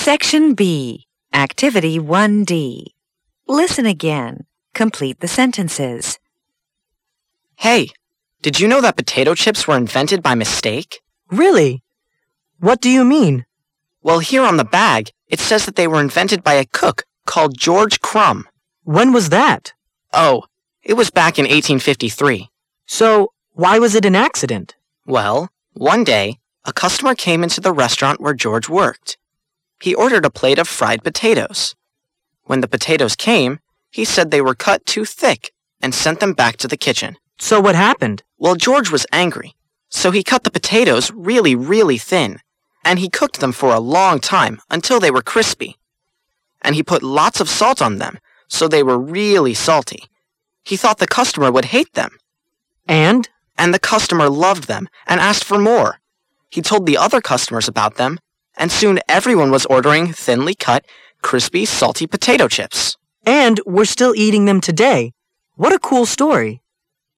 Section B, Activity 1D. Listen again. Complete the sentences. Hey, did you know that potato chips were invented by mistake? Really? What do you mean? Well, here on the bag, it says that they were invented by a cook called George Crumb. When was that? Oh, it was back in 1853. So, why was it an accident? Well, one day, a customer came into the restaurant where George worked. He ordered a plate of fried potatoes. When the potatoes came, he said they were cut too thick and sent them back to the kitchen. So what happened? Well, George was angry, so he cut the potatoes really, really thin, and he cooked them for a long time until they were crispy. And he put lots of salt on them, so they were really salty. He thought the customer would hate them. And? And the customer loved them and asked for more. He told the other customers about them, and soon everyone was ordering thinly cut, crispy, salty potato chips. And we're still eating them today. What a cool story.